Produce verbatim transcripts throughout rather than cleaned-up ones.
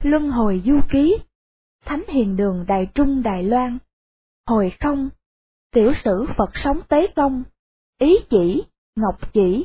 Luân hồi du ký, Thánh Hiền Đường Đài Trung Đài Loan. Hồi không, Tiểu sử Phật sống Tế Công, ý chỉ, Ngọc chỉ.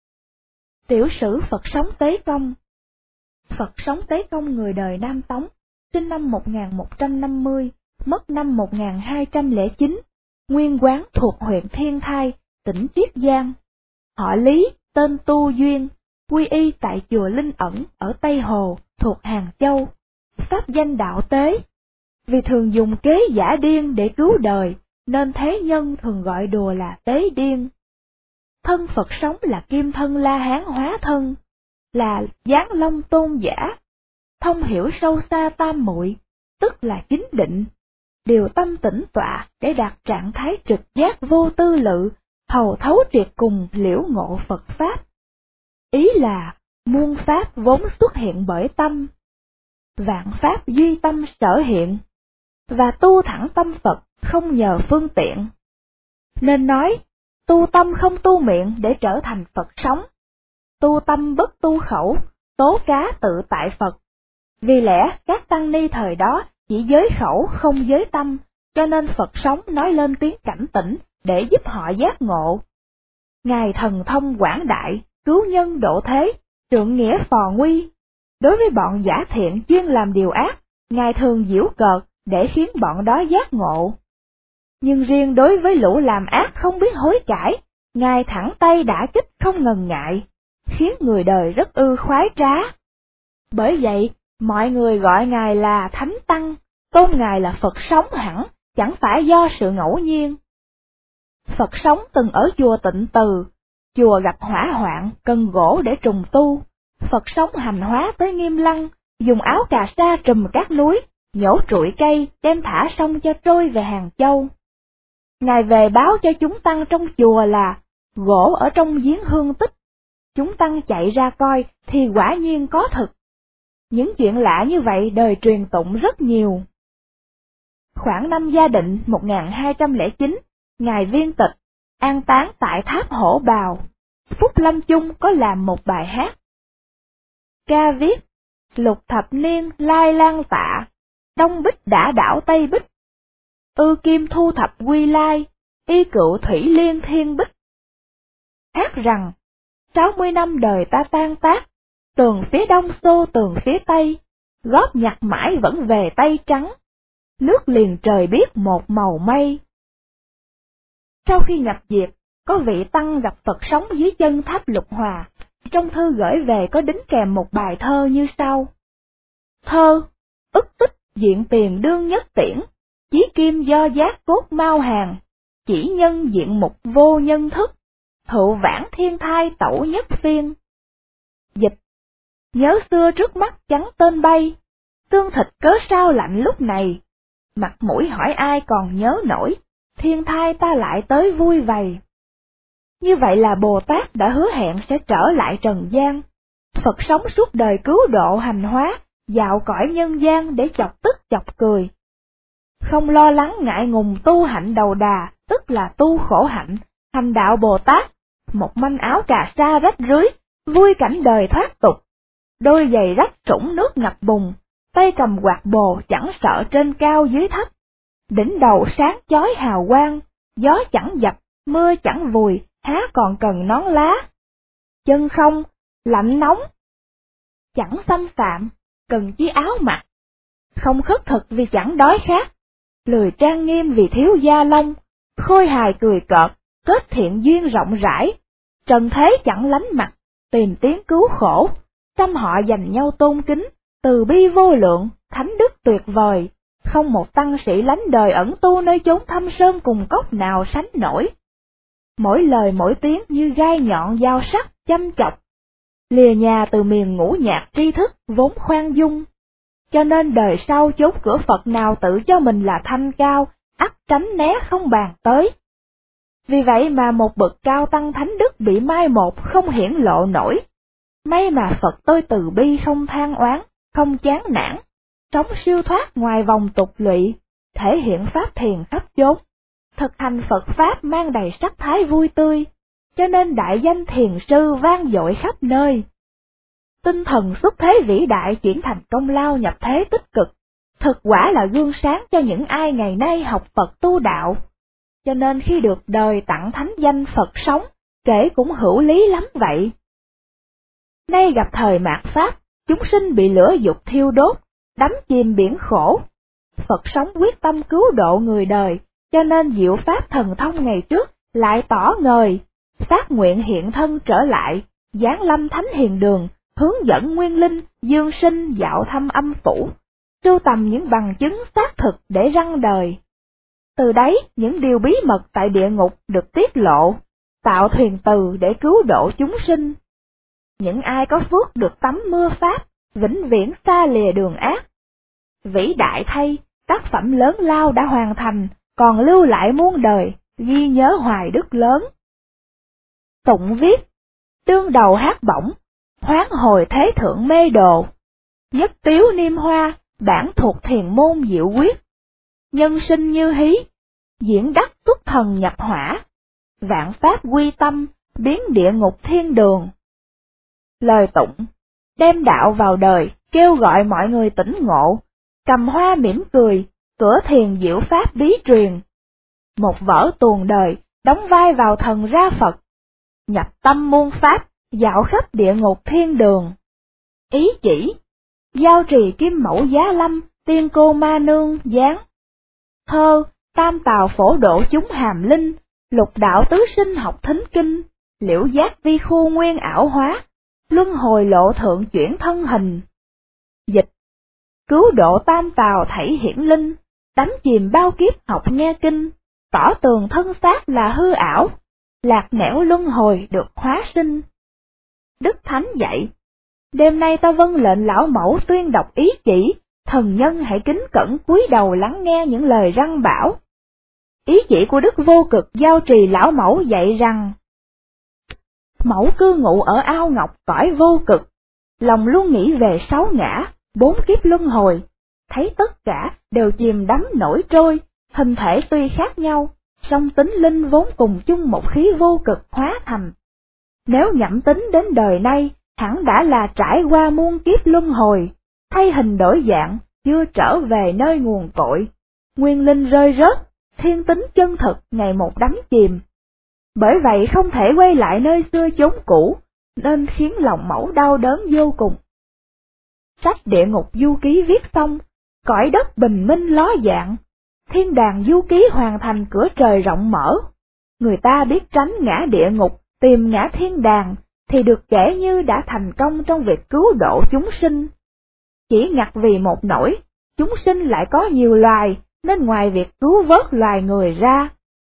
Tiểu sử Phật sống Tế Công. Phật sống Tế Công người đời Nam Tống, sinh năm một nghìn một trăm năm mươi, mất năm một nghìn hai trăm lẻ chín, nguyên quán thuộc huyện Thiên Thai, tỉnh Chiết Giang. Họ Lý, tên Tu Duyên, quy y tại chùa Linh Ẩn ở Tây Hồ, thuộc Hàng Châu, pháp danh Đạo Tế. Vì thường dùng kế giả điên để cứu đời, nên thế nhân thường gọi đùa là Tế Điên. Thân Phật sống là kim thân La Hán hóa thân, là Giáng Long tôn giả, thông hiểu sâu xa tam muội, tức là chính định, điều tâm tĩnh tọa để đạt trạng thái trực giác vô tư lự, thầu thấu triệt cùng liễu ngộ Phật Pháp. Ý là, muôn Pháp vốn xuất hiện bởi tâm, vạn Pháp duy tâm sở hiện, và tu thẳng tâm Phật không nhờ phương tiện. Nên nói, tu tâm không tu miệng để trở thành Phật sống, tu tâm bất tu khẩu, tố cá tự tại Phật. Vì lẽ các tăng ni thời đó chỉ giới khẩu không giới tâm, cho nên Phật sống nói lên tiếng cảnh tỉnh để giúp họ giác ngộ. Ngài thần thông quảng đại, cứu nhân độ thế, trượng nghĩa phò nguy. Đối với bọn giả thiện chuyên làm điều ác, Ngài thường giễu cợt để khiến bọn đó giác ngộ. Nhưng riêng đối với lũ làm ác không biết hối cải, Ngài thẳng tay đả kích không ngần ngại, khiến người đời rất ư khoái trá. Bởi vậy, mọi người gọi Ngài là Thánh Tăng, tôn Ngài là Phật sống hẳn, chẳng phải do sự ngẫu nhiên. Phật sống từng ở chùa Tịnh Từ, chùa gặp hỏa hoạn, cần gỗ để trùng tu. Phật sống hành hóa tới Nghiêm Lăng, dùng áo cà sa trùm các núi, nhổ trụi cây, đem thả sông cho trôi về Hàng Châu. Ngài về báo cho chúng tăng trong chùa là, gỗ ở trong giếng hương tích. Chúng tăng chạy ra coi thì quả nhiên có thực. Những chuyện lạ như vậy đời truyền tụng rất nhiều. Khoảng năm Gia Định một nghìn hai trăm lẻ chín, Ngài viên tịch, an táng tại Tháp Hổ Bào. Phúc Lâm Chung có làm một bài hát. Ca viết, lục thập niên lai lang tạ, Đông Bích đã đảo Tây Bích. Ư kim thu thập quy lai, y cựu thủy liên thiên bích. Hát rằng, sáu mươi năm đời ta tan tác, tường phía đông xô tường phía tây, góp nhặt mãi vẫn về tay trắng, nước liền trời biết một màu mây. Sau khi nhập diệt, có vị tăng gặp Phật sống dưới chân tháp Lục Hòa, trong thư gửi về có đính kèm một bài thơ như sau. Thơ, ức tích diện tiền đương nhất tiễn, chí kim do giác cốt mau hàng, chỉ nhân diện mục vô nhân thức, thụ vãng thiên thai tẩu nhất phiên. Dịch, nhớ xưa trước mắt trắng tên bay, xương thịt cớ sao lạnh lúc này, mặt mũi hỏi ai còn nhớ nổi, thiên thai ta lại tới vui vầy. Như vậy là Bồ Tát đã hứa hẹn sẽ trở lại trần gian. Phật sống suốt đời cứu độ hành hóa, dạo cõi nhân gian để chọc tức chọc cười. Không lo lắng ngại ngùng tu hạnh đầu đà, tức là tu khổ hạnh, thành đạo Bồ Tát, một manh áo cà sa rách rưới, vui cảnh đời thoát tục. Đôi giày rách sũng nước ngập bùn, tay cầm quạt bồ chẳng sợ trên cao dưới thấp. Đỉnh đầu sáng chói hào quang, gió chẳng dập, mưa chẳng vùi, há còn cần nón lá. Chân không, lạnh nóng, chẳng xâm phạm, cần chi áo mặc. Không khất thực vì chẳng đói khát, lười trang nghiêm vì thiếu da lông, khôi hài cười cợt, kết thiện duyên rộng rãi. Trần thế chẳng lánh mặt, tìm tiếng cứu khổ, trăm họ dành nhau tôn kính, từ bi vô lượng, thánh đức tuyệt vời. Không một tăng sĩ lánh đời ẩn tu nơi chốn thâm sơn cùng cốc nào sánh nổi. Mỗi lời mỗi tiếng như gai nhọn dao sắc chăm chọc, lìa nhà từ miền ngũ nhạc tri thức vốn khoan dung. Cho nên đời sau chốn cửa Phật nào tự cho mình là thanh cao, ắt tránh né không bàn tới. Vì vậy mà một bậc cao tăng thánh đức bị mai một không hiển lộ nổi. May mà Phật tôi từ bi không than oán, không chán nản, sống siêu thoát ngoài vòng tục lụy, thể hiện pháp thiền khắp chốn, thực hành Phật Pháp mang đầy sắc thái vui tươi, cho nên đại danh thiền sư vang dội khắp nơi. tinh thần xuất thế vĩ đại chuyển thành công lao nhập thế tích cực, thực quả là gương sáng cho những ai ngày nay học Phật tu đạo. Cho nên khi được đời tặng thánh danh Phật sống, kể cũng hữu lý lắm vậy. Nay gặp thời mạt Pháp, chúng sinh bị lửa dục thiêu đốt, đắm chìm biển khổ. Phật sống quyết tâm cứu độ người đời, cho nên diệu pháp thần thông ngày trước lại tỏ ngời, phát nguyện hiện thân trở lại, giáng lâm thánh hiền đường, hướng dẫn nguyên linh, dương sinh dạo thăm âm phủ, sưu tầm những bằng chứng xác thực để răng đời. Từ đấy, những điều bí mật tại địa ngục được tiết lộ, tạo thuyền từ để cứu độ chúng sinh. Những ai có phước được tắm mưa pháp, vĩnh viễn xa lìa đường ác. Vĩ đại thay, tác phẩm lớn lao đã hoàn thành, còn lưu lại muôn đời, ghi nhớ hoài đức lớn. Tụng viết, đương đầu hát bổng, hoán hồi thế thượng mê đồ. Nhất tiếu niêm hoa, bản thuộc thiền môn diệu quyết. Nhân sinh như hí, diễn đắc tuất thần nhập hỏa. Vạn pháp quy tâm, biến địa ngục thiên đường. Lời tụng, đem đạo vào đời, kêu gọi mọi người tỉnh ngộ, cầm hoa mỉm cười, cửa thiền diệu pháp bí truyền. Một vở tuồng đời, đóng vai vào thần ra Phật, nhập tâm muôn pháp, dạo khắp địa ngục thiên đường. Ý chỉ, giao trì kim mẫu giá lâm, tiên cô ma nương giáng. Thơ, tam tào phổ độ chúng hàm linh, lục đạo tứ sinh học thính kinh, liễu giác vi khu nguyên ảo hóa, luân hồi lộ thượng chuyển thân hình. Dịch, cứu độ tam tào thảy hiển linh, đánh chìm bao kiếp học nghe kinh, tỏ tường thân xác là hư ảo, lạc nẻo luân hồi được hóa sinh. Đức Thánh dạy, đêm nay ta vâng lệnh lão mẫu tuyên đọc ý chỉ, thần nhân hãy kính cẩn cúi đầu lắng nghe những lời răn bảo. Ý chỉ của Đức Vô Cực Giao Trì lão mẫu dạy rằng, mẫu cư ngụ ở ao ngọc cõi vô cực, lòng luôn nghĩ về sáu ngã, bốn kiếp luân hồi, thấy tất cả đều chìm đắm nổi trôi, hình thể tuy khác nhau, song tính linh vốn cùng chung một khí vô cực hóa thành. Nếu nhẩm tính đến đời nay, hẳn đã là trải qua muôn kiếp luân hồi, thay hình đổi dạng, chưa trở về nơi nguồn cội, nguyên linh rơi rớt, thiên tính chân thực ngày một đắm chìm. Bởi vậy không thể quay lại nơi xưa chốn cũ, nên khiến lòng mẫu đau đớn vô cùng. Sách Địa Ngục Du Ký viết xong, cõi đất bình minh ló dạng, thiên đàng du ký hoàn thành cửa trời rộng mở. Người ta biết tránh ngã địa ngục, tìm ngã thiên đàng, thì được kể như đã thành công trong việc cứu độ chúng sinh. Chỉ ngặt vì một nỗi, chúng sinh lại có nhiều loài, nên ngoài việc cứu vớt loài người ra,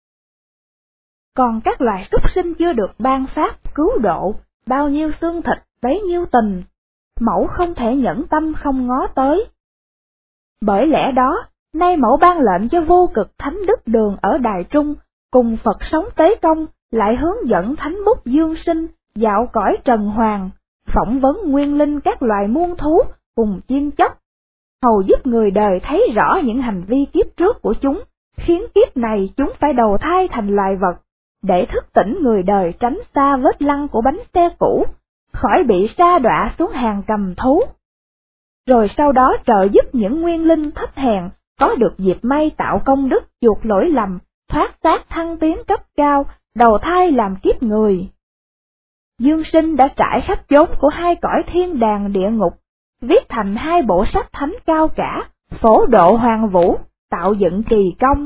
còn các loài súc sinh chưa được ban pháp cứu độ, bao nhiêu xương thịt, bấy nhiêu tình, mẫu không thể nhẫn tâm không ngó tới. Bởi lẽ đó, nay mẫu ban lệnh cho Vô Cực Thánh Đức Đường ở Đài Trung, cùng Phật sống Tế Công, lại hướng dẫn Thánh Mục Dương Sinh, dạo cõi trần hoàng, phỏng vấn nguyên linh các loài muôn thú, cùng chim chóc, hầu giúp người đời thấy rõ những hành vi kiếp trước của chúng, khiến kiếp này chúng phải đầu thai thành loài vật, để thức tỉnh người đời tránh xa vết lăn của bánh xe cũ, khỏi bị sa đọa xuống hàng cầm thú. Rồi sau đó trợ giúp những nguyên linh thấp hèn, có được dịp may tạo công đức chuộc lỗi lầm, thoát xác thăng tiến cấp cao, đầu thai làm kiếp người. Dương Sinh đã trải khắp chốn của hai cõi thiên đàng địa ngục, viết thành hai bộ sách thánh cao cả, phổ độ hoàng vũ, tạo dựng kỳ công.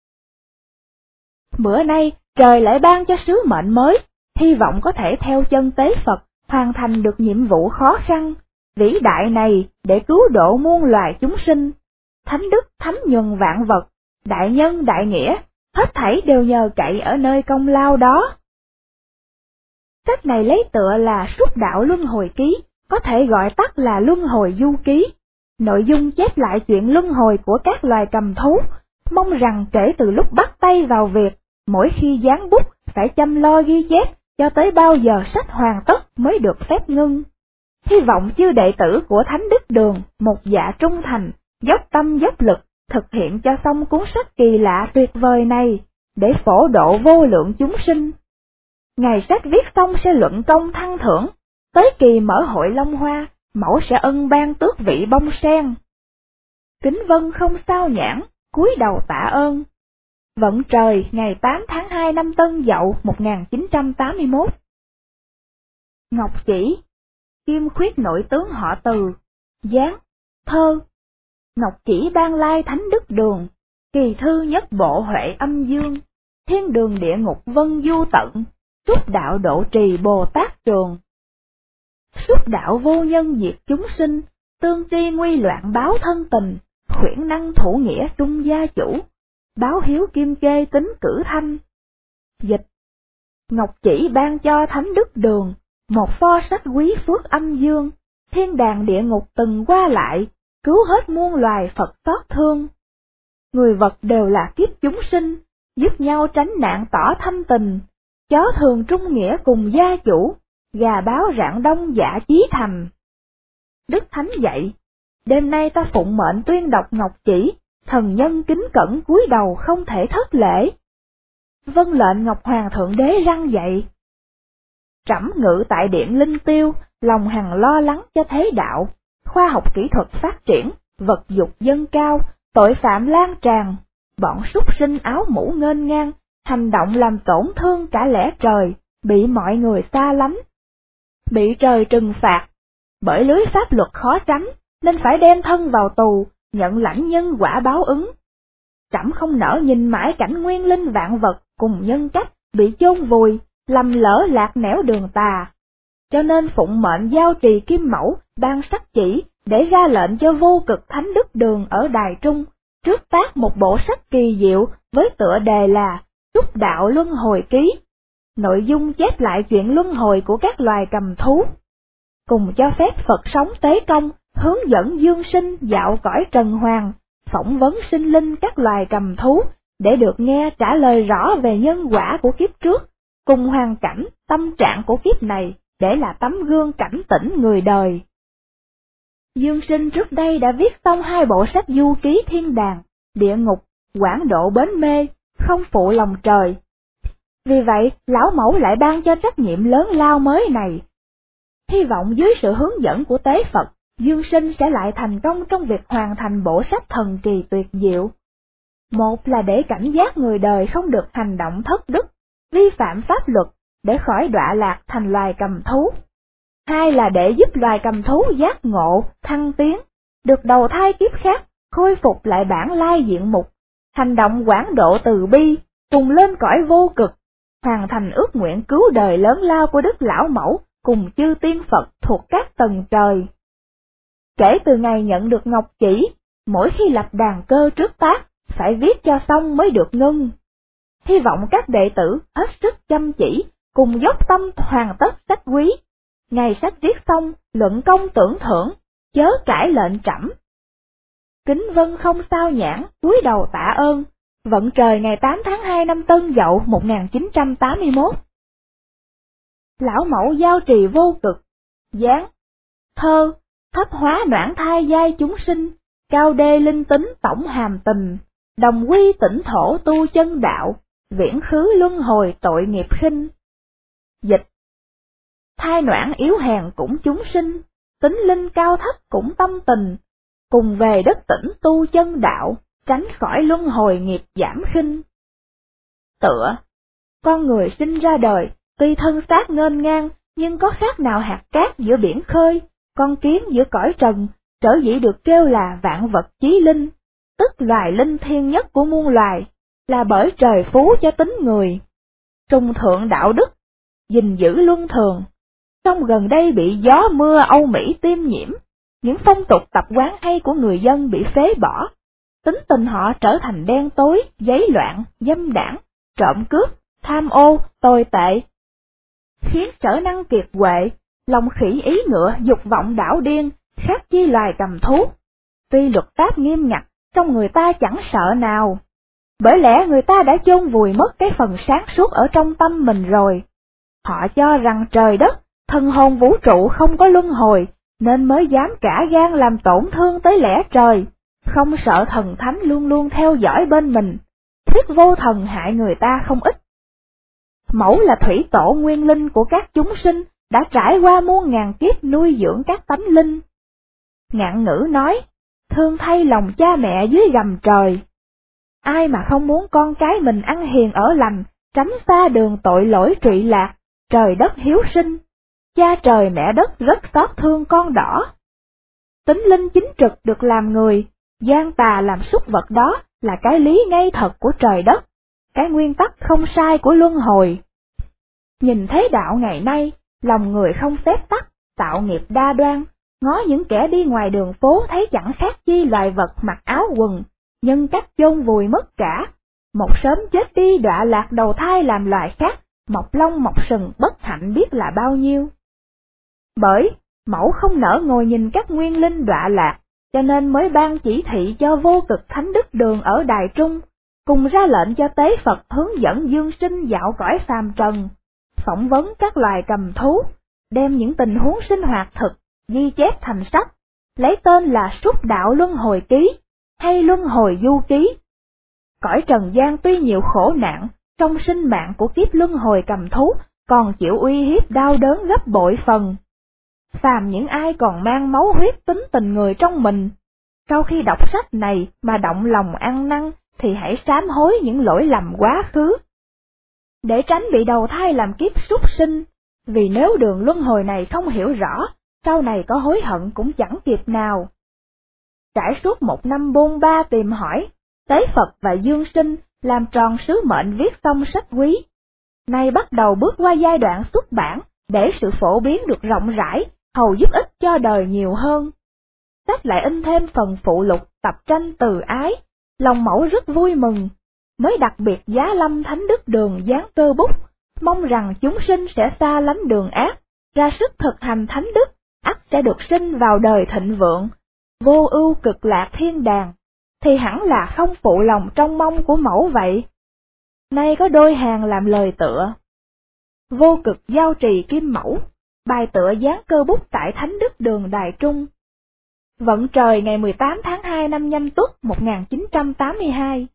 Bữa nay, trời lại ban cho sứ mệnh mới, hy vọng có thể theo chân tế Phật, hoàn thành được nhiệm vụ khó khăn, vĩ đại này để cứu độ muôn loài chúng sinh. Thánh đức, thánh nhuần vạn vật, đại nhân đại nghĩa, hết thảy đều nhờ cậy ở nơi công lao đó. Sách này lấy tựa là Súc Đạo Luân Hồi Ký, có thể gọi tắt là Luân Hồi Du Ký. Nội dung chép lại chuyện luân hồi của các loài cầm thú, mong rằng kể từ lúc bắt tay vào việc, mỗi khi dán bút phải chăm lo ghi chép, cho tới bao giờ sách hoàn tất mới được phép ngưng. Hy vọng chư đệ tử của Thánh Đức Đường, một dạ trung thành, dốc tâm dốc lực, thực hiện cho xong cuốn sách kỳ lạ tuyệt vời này, để phổ độ vô lượng chúng sinh. Ngày sách viết xong sẽ luận công thăng thưởng, tới kỳ mở hội Long Hoa, mẫu sẽ ân ban tước vị bông sen. Kính vân không sao nhãn, cúi đầu tạ ơn. Vận trời ngày tám tháng hai năm Tân Dậu một nghìn chín trăm tám mươi mốt. Ngọc Chỉ, Kim Khuyết nội tướng họ Từ, Giáng, thơ. Ngọc Chỉ ban lai thánh đức đường, kỳ thư nhất bộ huệ âm dương, thiên đường địa ngục vân du tận, trúc đạo độ trì Bồ Tát trường. Xúc đạo vô nhân diệt chúng sinh, tương tri nguy loạn báo thân tình, khuyển năng thủ nghĩa trung gia chủ, báo hiếu kim kê tính cử thanh. Dịch: Ngọc Chỉ ban cho thánh đức đường, một pho sách quý phước âm dương, thiên đàng địa ngục từng qua lại, cứu hết muôn loài Phật xót thương. Người vật đều là kiếp chúng sinh, giúp nhau tránh nạn tỏ thâm tình, chó thường trung nghĩa cùng gia chủ, gà báo rạng đông dạ chí thành. Đức Thánh dạy, đêm nay ta phụng mệnh tuyên đọc Ngọc Chỉ, thần nhân kính cẩn cúi đầu không thể thất lễ. Vâng lệnh Ngọc Hoàng Thượng Đế răng dạy. Trẫm ngự tại điện Linh Tiêu, lòng hằng lo lắng cho thế đạo, khoa học kỹ thuật phát triển, vật dục dâng cao, tội phạm lan tràn, bọn súc sinh áo mũ nghênh ngang, hành động làm tổn thương cả lẽ trời, bị mọi người xa lánh. Bị trời trừng phạt, bởi lưới pháp luật khó tránh, nên phải đem thân vào tù, nhận lãnh nhân quả báo ứng. Trẫm không nỡ nhìn mãi cảnh nguyên linh vạn vật cùng nhân cách bị chôn vùi, lầm lỡ lạc nẻo đường tà. Cho nên phụng mệnh giao trì Kim Mẫu, ban sắc chỉ, để ra lệnh cho vô cực thánh đức đường ở Đài Trung, trước tác một bộ sách kỳ diệu với tựa đề là Trúc Đạo Luân Hồi Ký. Nội dung chép lại chuyện luân hồi của các loài cầm thú, cùng cho phép Phật sống tế công, hướng dẫn dương sinh dạo cõi trần hoàng, phỏng vấn sinh linh các loài cầm thú, để được nghe trả lời rõ về nhân quả của kiếp trước, cùng hoàn cảnh, tâm trạng của kiếp này, để là tấm gương cảnh tỉnh người đời. Dương Sinh trước đây đã viết xong hai bộ sách du ký thiên đàng, địa ngục, quảng độ bến mê, không phụ lòng trời. Vì vậy, Lão Mẫu lại ban cho trách nhiệm lớn lao mới này. Hy vọng dưới sự hướng dẫn của Tế Phật, Dương Sinh sẽ lại thành công trong việc hoàn thành bộ sách thần kỳ tuyệt diệu. Một là để cảnh giác người đời không được hành động thất đức, vi phạm pháp luật, để khỏi đọa lạc thành loài cầm thú. Hai là để giúp loài cầm thú giác ngộ, thăng tiến, được đầu thai kiếp khác, khôi phục lại bản lai diện mục, hành động quảng độ từ bi, cùng lên cõi vô cực, hoàn thành ước nguyện cứu đời lớn lao của Đức Lão Mẫu cùng chư tiên Phật thuộc các tầng trời. Kể từ ngày nhận được Ngọc Chỉ, mỗi khi lập đàn cơ trước tác, phải viết cho xong mới được ngưng. Hy vọng các đệ tử hết sức chăm chỉ, cùng dốc tâm hoàn tất sách quý. Ngày sách viết xong, luận công tưởng thưởng, chớ cãi lệnh trẫm. Kính vân không sao nhãn, cúi đầu tạ ơn. Vận trời ngày tám tháng hai năm Tân Dậu một nghìn chín trăm tám mươi mốt. Lão Mẫu giao trì vô cực, Giáng, thơ. Thấp hóa noãn thai giai chúng sinh, cao đê linh tính tổng hàm tình, đồng quy tỉnh thổ tu chân đạo, viễn khứ luân hồi tội nghiệp khinh. Dịch: thai noãn yếu hèn cũng chúng sinh, tính linh cao thấp cũng tâm tình, cùng về đất tỉnh tu chân đạo, tránh khỏi luân hồi nghiệp giảm khinh. Tựa: con người sinh ra đời, tuy thân xác nghênh ngang, nhưng có khác nào hạt cát giữa biển khơi, con kiến giữa cõi trần, trở dĩ được kêu là vạn vật chí linh, tức loài linh thiêng nhất của muôn loài, là bởi trời phú cho tính người. Trung thượng đạo đức, gìn giữ luân thường, song gần đây bị gió mưa Âu Mỹ tiêm nhiễm, những phong tục tập quán hay của người dân bị phế bỏ, tính tình họ trở thành đen tối, giấy loạn, dâm đảng, trộm cướp, tham ô, tồi tệ, khiến trở năng kiệt quệ, lòng khỉ ý ngựa, dục vọng đảo điên, khác chi loài cầm thú. Tuy luật pháp nghiêm ngặt, trong người ta chẳng sợ nào, bởi lẽ người ta đã chôn vùi mất cái phần sáng suốt ở trong tâm mình rồi. Họ cho rằng trời đất, thần hồn vũ trụ không có luân hồi, nên mới dám cả gan làm tổn thương tới lẽ trời, không sợ thần thánh luôn luôn theo dõi bên mình, thuyết vô thần hại người ta không ít. Mẫu là thủy tổ nguyên linh của các chúng sinh, đã trải qua muôn ngàn kiếp nuôi dưỡng các tánh linh. Ngạn ngữ nói, thương thay lòng cha mẹ dưới gầm trời. Ai mà không muốn con cái mình ăn hiền ở lành, tránh xa đường tội lỗi trụy lạc, trời đất hiếu sinh, cha trời mẹ đất rất xót thương con đỏ. Tính linh chính trực được làm người, gian tà làm súc vật đó là cái lý ngay thật của trời đất, cái nguyên tắc không sai của luân hồi. Nhìn thế đạo ngày nay, lòng người không phép tắc, tạo nghiệp đa đoan, ngó những kẻ đi ngoài đường phố thấy chẳng khác chi loài vật mặc áo quần, nhân cách chôn vùi mất cả, một sớm chết đi đọa lạc đầu thai làm loài khác, mọc lông mọc sừng bất hạnh biết là bao nhiêu. Bởi, mẫu không nỡ ngồi nhìn các nguyên linh đọa lạc, cho nên mới ban chỉ thị cho Vô Cực Thánh Đức Đường ở Đài Trung, cùng ra lệnh cho Tế Phật hướng dẫn Dương Sinh dạo cõi phàm trần, phỏng vấn các loài cầm thú, đem những tình huống sinh hoạt thực, ghi chép thành sách, lấy tên là Súc Đạo Luân Hồi Ký, hay Luân Hồi Du Ký. Cõi trần gian tuy nhiều khổ nạn, trong sinh mạng của kiếp luân hồi cầm thú, còn chịu uy hiếp đau đớn gấp bội phần. Phàm những ai còn mang máu huyết tính tình người trong mình, sau khi đọc sách này mà động lòng ăn năn, thì hãy sám hối những lỗi lầm quá khứ, để tránh bị đầu thai làm kiếp súc sinh, vì nếu đường luân hồi này không hiểu rõ, sau này có hối hận cũng chẳng kịp nào. Trải suốt một năm bôn ba tìm hỏi, Tế Phật và Dương Sinh làm tròn sứ mệnh viết xong sách quý. Nay bắt đầu bước qua giai đoạn xuất bản, để sự phổ biến được rộng rãi, hầu giúp ích cho đời nhiều hơn. Sách lại in thêm phần phụ lục tập tranh từ ái, lòng mẫu rất vui mừng, mới đặc biệt giá lâm Thánh Đức Đường dán cơ bút, mong rằng chúng sinh sẽ xa lánh đường ác, ra sức thực hành thánh đức, ắt sẽ được sinh vào đời thịnh vượng, vô ưu cực lạc thiên đàng, thì hẳn là không phụ lòng trong mong của mẫu vậy. Nay có đôi hàng làm lời tựa. Vô Cực Giao Trì Kim Mẫu, bài tựa dán cơ bút tại Thánh Đức Đường Đài Trung. Vận trời ngày mười tám tháng hai năm Nhâm Tuất một nghìn chín trăm tám mươi hai.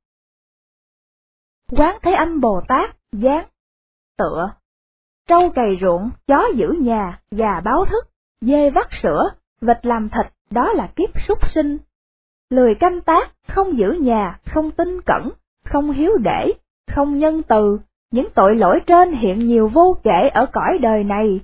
Quán Thế Âm Bồ Tát, dán, tựa. Trâu cày ruộng, chó giữ nhà, gà báo thức, dê vắt sữa, vịt làm thịt, đó là kiếp súc sinh. Lười canh tác, không giữ nhà, không tinh cẩn, không hiếu để, không nhân từ, những tội lỗi trên hiện nhiều vô kể ở cõi đời này.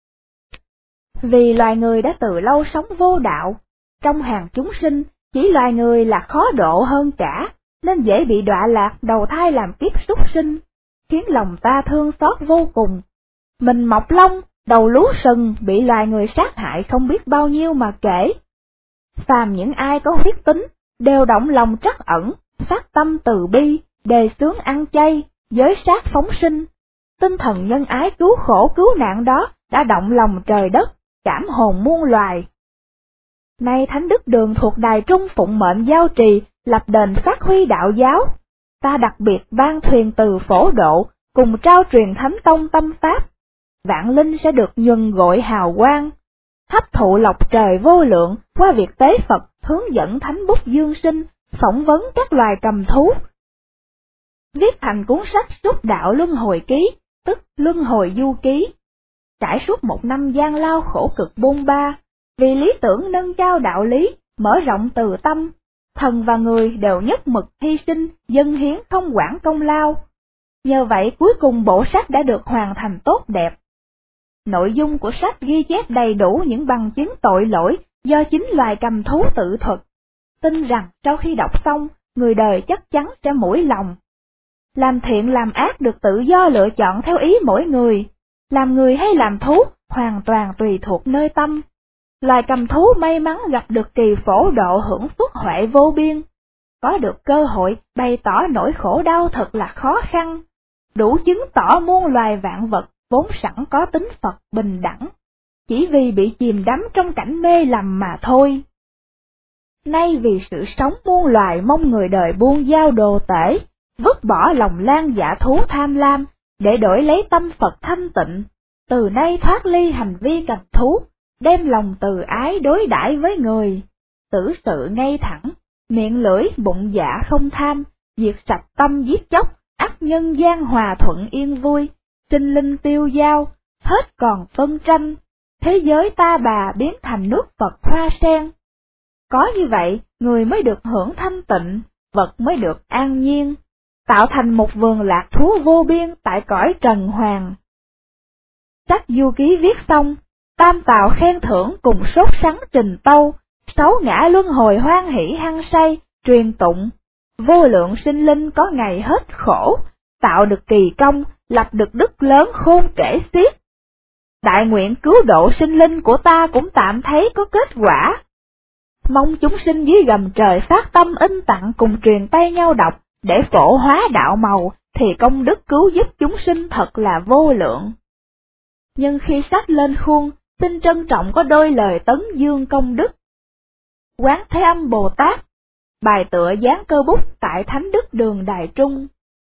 Vì loài người đã từ lâu sống vô đạo, trong hàng chúng sinh, chỉ loài người là khó độ hơn cả, nên dễ bị đọa lạc đầu thai làm kiếp súc sinh, khiến lòng ta thương xót vô cùng. Mình mọc lông, đầu lú sừng bị loài người sát hại không biết bao nhiêu mà kể. Phàm những ai có huyết tính, đều động lòng trắc ẩn, phát tâm từ bi, đề xướng ăn chay, giới sát phóng sinh. Tinh thần nhân ái cứu khổ cứu nạn đó đã động lòng trời đất, cảm hồn muôn loài. Nay Thánh Đức Đường thuộc Đài Trung phụng mệnh Giao Trì, lập đền phát huy đạo giáo. Ta đặc biệt ban thuyền từ phổ độ, cùng trao truyền thánh tông tâm pháp. Vạn linh sẽ được nhuần gội hào quang, hấp thụ lộc trời vô lượng qua việc tế Phật hướng dẫn thánh bút Dương Sinh, phỏng vấn các loài cầm thú. Viết thành cuốn sách Súc Đạo Luân Hồi Ký, tức Luân Hồi Du Ký. Trải suốt một năm gian lao khổ cực bôn ba, vì lý tưởng nâng cao đạo lý, mở rộng từ tâm, thần và người đều nhất mực hy sinh, dâng hiến không quản công lao. Nhờ vậy cuối cùng bộ sách đã được hoàn thành tốt đẹp. Nội dung của sách ghi chép đầy đủ những bằng chứng tội lỗi do chính loài cầm thú tự thuật. Tin rằng sau khi đọc xong, người đời chắc chắn sẽ mũi lòng. Làm thiện làm ác được tự do lựa chọn theo ý mỗi người, làm người hay làm thú hoàn toàn tùy thuộc nơi tâm. Loài cầm thú may mắn gặp được kỳ phổ độ hưởng phước huệ vô biên, có được cơ hội bày tỏ nỗi khổ đau thật là khó khăn, đủ chứng tỏ muôn loài vạn vật vốn sẵn có tính Phật bình đẳng, chỉ vì bị chìm đắm trong cảnh mê lầm mà thôi. Nay vì sự sống muôn loài mong người đời buông dao đồ tể, vứt bỏ lòng lan dạ thú tham lam, để đổi lấy tâm Phật thanh tịnh, từ nay thoát ly hành vi cầm thú, đem lòng từ ái đối đãi với người, xử sự ngay thẳng, miệng lưỡi bụng dạ không tham, diệt sạch tâm giết chóc, ắt nhân gian hòa thuận yên vui, sinh linh tiêu dao, hết còn phân tranh, thế giới ta bà biến thành nước Phật hoa sen. Có như vậy, người mới được hưởng thanh tịnh, vật mới được an nhiên, tạo thành một vườn lạc thú vô biên tại cõi trần hoàng. Sách Du Ký viết xong, Tam Tào khen thưởng cùng sốt sắng trình tâu, sáu ngã luân hồi hoan hỷ hăng say, truyền tụng, vô lượng sinh linh có ngày hết khổ, tạo được kỳ công, lập được đức lớn khôn kể xiết. Đại nguyện cứu độ sinh linh của ta cũng tạm thấy có kết quả. Mong chúng sinh dưới gầm trời phát tâm in tặng cùng truyền tay nhau đọc, để phổ hóa đạo màu, thì công đức cứu giúp chúng sinh thật là vô lượng. Nhưng khi sách lên khuôn, xin trân trọng có đôi lời tấn dương công đức. Quán Thế Âm Bồ Tát, bài tựa dán cơ bút tại Thánh Đức Đường Đài Trung.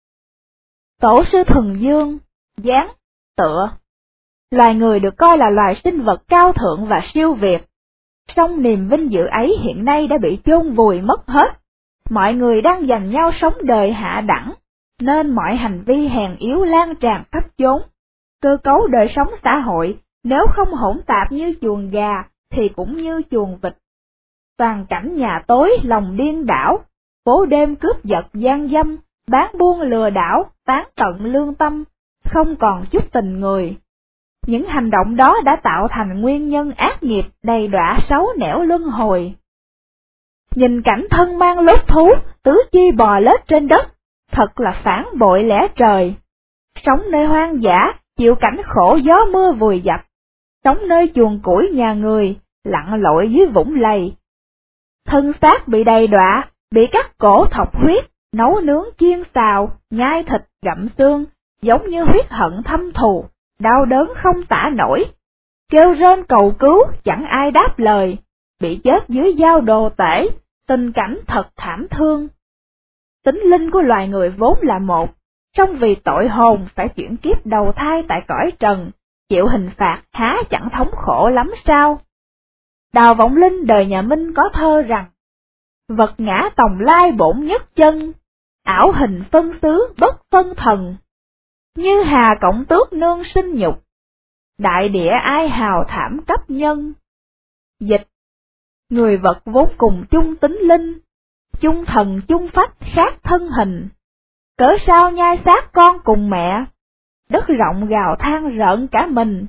Tổ sư Thuần Dương, dán, tựa. Loài người được coi là loài sinh vật cao thượng và siêu việt. Song niềm vinh dự ấy hiện nay đã bị chôn vùi mất hết. Mọi người đang giành nhau sống đời hạ đẳng, nên mọi hành vi hèn yếu lan tràn khắp chốn. Cơ cấu đời sống xã hội, nếu không hỗn tạp như chuồng gà, thì cũng như chuồng vịt. Toàn cảnh nhà tối lòng điên đảo, phố đêm cướp giật gian dâm, bán buôn lừa đảo, tán tận lương tâm, không còn chút tình người. Những hành động đó đã tạo thành nguyên nhân ác nghiệp đầy đọa xấu nẻo luân hồi. Nhìn cảnh thân mang lốt thú, tứ chi bò lết trên đất, thật là phản bội lẽ trời. Sống nơi hoang dã, chịu cảnh khổ gió mưa vùi dập. Sống nơi chuồng củi nhà người, lặn lội dưới vũng lầy. Thân xác bị đầy đọa, bị cắt cổ thọc huyết, nấu nướng chiên xào, nhai thịt gặm xương, giống như huyết hận thâm thù, đau đớn không tả nổi. Kêu rên cầu cứu, chẳng ai đáp lời, bị chết dưới dao đồ tể, tình cảnh thật thảm thương. Tính linh của loài người vốn là một, song vì tội hồn phải chuyển kiếp đầu thai tại cõi trần, chịu hình phạt há chẳng thống khổ lắm sao? Đào Vọng Linh đời nhà Minh có thơ rằng, vật ngã tòng lai bổn nhất chân, ảo hình phân xứ bất phân thần, như hà cộng tước nương sinh nhục, đại địa ai hào thảm cấp nhân. Dịch: người vật vốn cùng chung tính linh, chung thần chung phách khác thân hình, cớ sao nhai xác con cùng mẹ, đất rộng gào than rợn cả mình.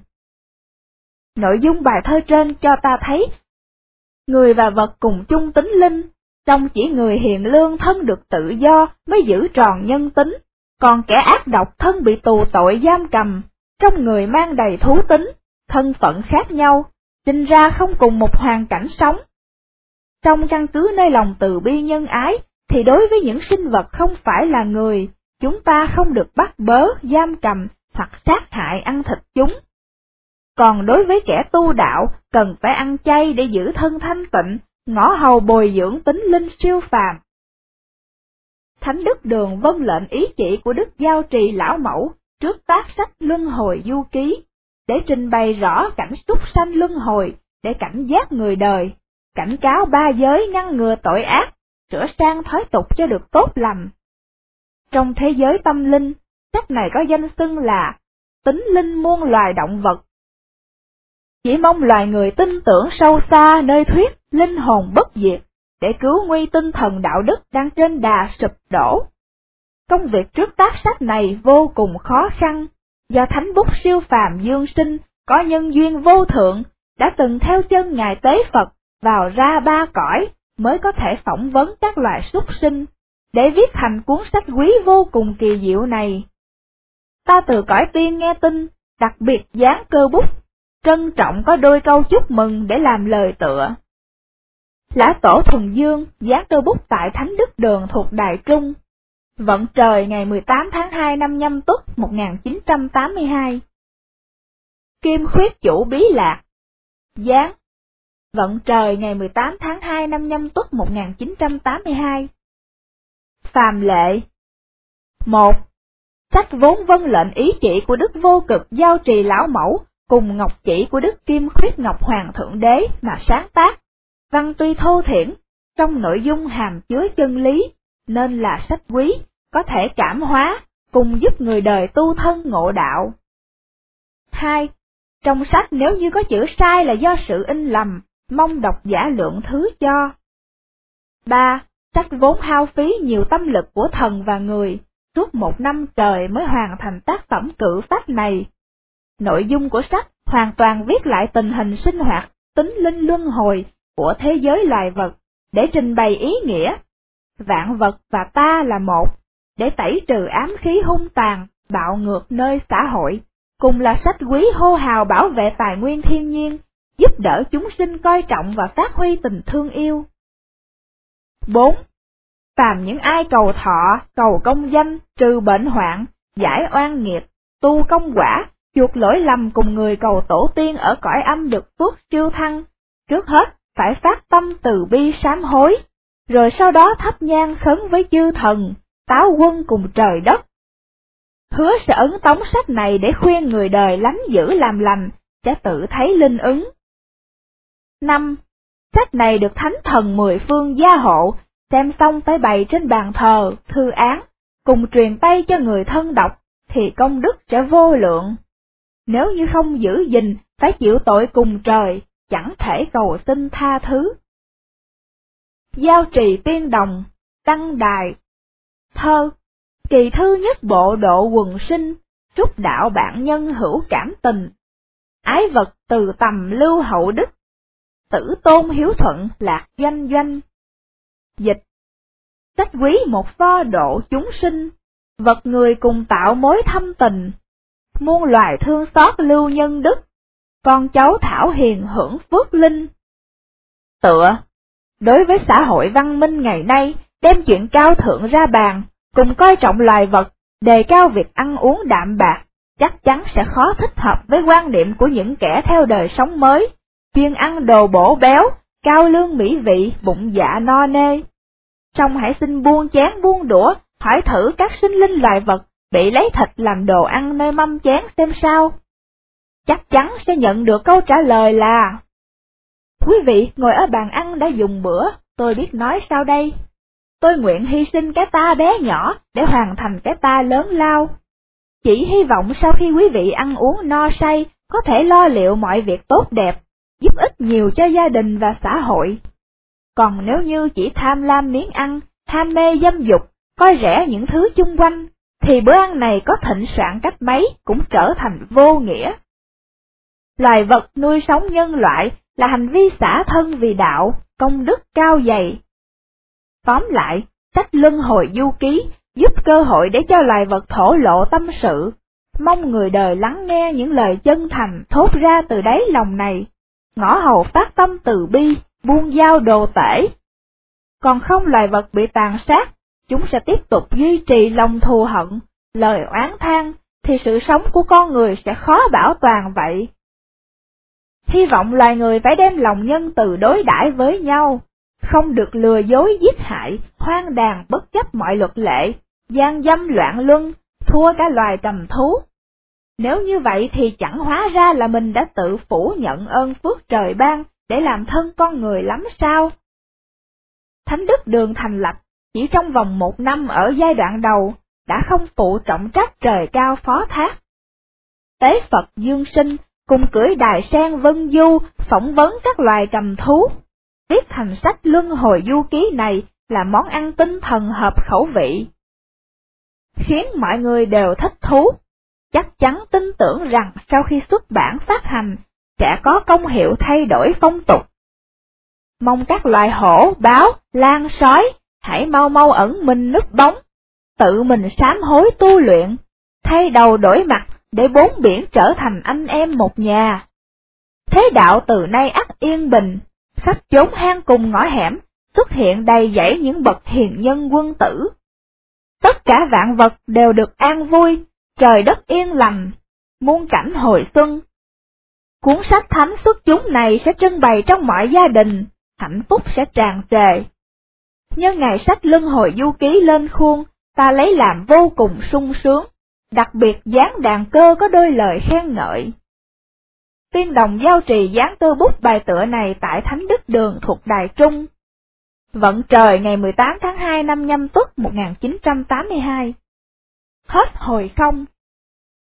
Nội dung bài thơ trên cho ta thấy, người và vật cùng chung tính linh, trong chỉ người hiền lương thân được tự do mới giữ tròn nhân tính, còn kẻ ác độc thân bị tù tội giam cầm, trong người mang đầy thú tính, thân phận khác nhau, sinh ra không cùng một hoàn cảnh sống. Trong căn cứ nơi lòng từ bi nhân ái, thì đối với những sinh vật không phải là người, chúng ta không được bắt bớ, giam cầm hoặc sát hại ăn thịt chúng. Còn đối với kẻ tu đạo, cần phải ăn chay để giữ thân thanh tịnh, ngõ hầu bồi dưỡng tính linh siêu phàm. Thánh Đức Đường vâng lệnh ý chỉ của Đức Giao Trì Lão Mẫu trước tác sách Luân Hồi Du Ký, để trình bày rõ cảnh súc sanh luân hồi, để cảnh giác người đời, cảnh cáo ba giới ngăn ngừa tội ác, sửa sang thói tục cho được tốt lành. Trong thế giới tâm linh, sách này có danh xưng là tính linh muôn loài động vật. Chỉ mong loài người tin tưởng sâu xa nơi thuyết linh hồn bất diệt, để cứu nguy tinh thần đạo đức đang trên đà sụp đổ. Công việc trước tác sách này vô cùng khó khăn, do thánh bút siêu phàm Dương Sinh có nhân duyên vô thượng, đã từng theo chân Ngài Tế Phật vào ra ba cõi mới có thể phỏng vấn các loài súc sinh, để viết thành cuốn sách quý vô cùng kỳ diệu này. Ta từ cõi tiên nghe tin, đặc biệt dán cơ bút, trân trọng có đôi câu chúc mừng để làm lời tựa. Lã Tổ Thuần Dương dán cơ bút tại Thánh Đức Đường thuộc Đài Trung. Vận trời ngày mười tám tháng hai năm Nhâm Tuất một nghìn chín trăm tám mươi hai. Kim Khuyết Chủ Bí Lạc, dán. Vận trời ngày mười tám tháng hai năm Nhâm Tuất một nghìn chín trăm tám mươi hai. Phàm lệ. một. Sách vốn vâng lệnh ý chỉ của Đức Vô Cực Giao Trì Lão Mẫu cùng ngọc chỉ của Đức Kim Khuyết Ngọc Hoàng Thượng Đế mà sáng tác. Văn tuy thô thiển, trong nội dung hàm chứa chân lý, nên là sách quý, có thể cảm hóa, cùng giúp người đời tu thân ngộ đạo. hai. Trong sách nếu như có chữ sai là do sự in lầm, mong độc giả lượng thứ cho. ba. Sách vốn hao phí nhiều tâm lực của thần và người, suốt một năm trời mới hoàn thành tác phẩm cự phách này. Nội dung của sách hoàn toàn viết lại tình hình sinh hoạt, tính linh luân hồi của thế giới loài vật, để trình bày ý nghĩa vạn vật và ta là một, để tẩy trừ ám khí hung tàn, bạo ngược nơi xã hội, cùng là sách quý hô hào bảo vệ tài nguyên thiên nhiên, giúp đỡ chúng sinh coi trọng và phát huy tình thương yêu. bốn. Phàm những ai cầu thọ, cầu công danh, trừ bệnh hoạn, giải oan nghiệt, tu công quả, chuộc lỗi lầm cùng người cầu tổ tiên ở cõi âm được phước siêu thăng, trước hết phải phát tâm từ bi sám hối, rồi sau đó thắp nhang khấn với chư thần, táo quân cùng trời đất. Hứa sẽ ấn tống sách này để khuyên người đời lánh dữ làm lành, sẽ tự thấy linh ứng. năm. Sách này được thánh thần mười phương gia hộ, xem xong tới bày trên bàn thờ, thư án, cùng truyền tay cho người thân đọc, thì công đức sẽ vô lượng. Nếu như không giữ gìn, phải chịu tội cùng trời, chẳng thể cầu xin tha thứ. Giao trì tiên đồng, đăng đài. Thơ. Kỳ thư nhất bộ độ quần sinh, trúc đạo bạn nhân hữu cảm tình. Ái vật từ tầm lưu hậu đức, tử tôn hiếu thuận lạc doanh doanh. Dịch. Sách quý một pho độ chúng sinh, vật người cùng tạo mối thâm tình. Muôn loài thương xót lưu nhân đức, con cháu thảo hiền hưởng phước linh. Tựa. Đối với xã hội văn minh ngày nay, đem chuyện cao thượng ra bàn, cùng coi trọng loài vật, đề cao việc ăn uống đạm bạc, chắc chắn sẽ khó thích hợp với quan niệm của những kẻ theo đời sống mới, chuyên ăn đồ bổ béo, cao lương mỹ vị, bụng dạ no nê. Song hãy xin buông chén buông đũa, hỏi thử các sinh linh loài vật bị lấy thịt làm đồ ăn nơi mâm chén xem sao. Chắc chắn sẽ nhận được câu trả lời là: quý vị ngồi ở bàn ăn đã dùng bữa, tôi biết nói sao đây? Tôi nguyện hy sinh cái ta bé nhỏ để hoàn thành cái ta lớn lao. Chỉ hy vọng sau khi quý vị ăn uống no say, có thể lo liệu mọi việc tốt đẹp, giúp ích nhiều cho gia đình và xã hội. Còn nếu như chỉ tham lam miếng ăn, ham mê dâm dục, coi rẻ những thứ chung quanh, thì bữa ăn này có thịnh soạn cách mấy cũng trở thành vô nghĩa. Loài vật nuôi sống nhân loại là hành vi xả thân vì đạo, công đức cao dày. Tóm lại, sách Luân Hồi Du Ký giúp cơ hội để cho loài vật thổ lộ tâm sự, mong người đời lắng nghe những lời chân thành thốt ra từ đáy lòng này, ngõ hầu phát tâm từ bi, buông dao đồ tể. Còn không loài vật bị tàn sát, chúng sẽ tiếp tục duy trì lòng thù hận, lời oán than, thì sự sống của con người sẽ khó bảo toàn vậy. Hy vọng loài người phải đem lòng nhân từ đối đãi với nhau, không được lừa dối giết hại, hoang đàn bất chấp mọi luật lệ, gian dâm loạn luân, thua cả loài cầm thú. Nếu như vậy thì chẳng hóa ra là mình đã tự phủ nhận ơn phước trời ban để làm thân con người lắm sao? Thánh đức Đường thành lập, chỉ trong vòng một năm ở giai đoạn đầu, đã không phụ trọng trách trời cao phó thác. Tế Phật Dương Sinh cùng cưỡi đài sen vân du, phỏng vấn các loài cầm thú. Viết thành sách Luân Hồi Du Ký này là món ăn tinh thần hợp khẩu vị, khiến mọi người đều thích thú. Chắc chắn tin tưởng rằng sau khi xuất bản phát hành, sẽ có công hiệu thay đổi phong tục. Mong các loài hổ, báo, lan sói, hãy mau mau ẩn mình núp bóng, tự mình sám hối tu luyện, thay đầu đổi mặt để bốn biển trở thành anh em một nhà. Thế đạo từ nay ắt yên bình, khắp chốn hang cùng ngõ hẻm, xuất hiện đầy dãy những bậc hiền nhân quân tử. Tất cả vạn vật đều được an vui, trời đất yên lành, muôn cảnh hồi xuân. Cuốn sách thánh xuất chúng này sẽ trưng bày trong mọi gia đình, hạnh phúc sẽ tràn trề. Nhân ngày sách Luân Hồi Du Ký lên khuôn, ta lấy làm vô cùng sung sướng, đặc biệt dán đàn cơ có đôi lời khen ngợi. Tiên đồng Giao Trì dán cơ bút bài tựa này tại Thánh Đức Đường thuộc Đài Trung. Vận trời ngày mười tám tháng hai năm Nhâm Tuất một nghìn chín trăm tám mươi hai. Hết hồi không.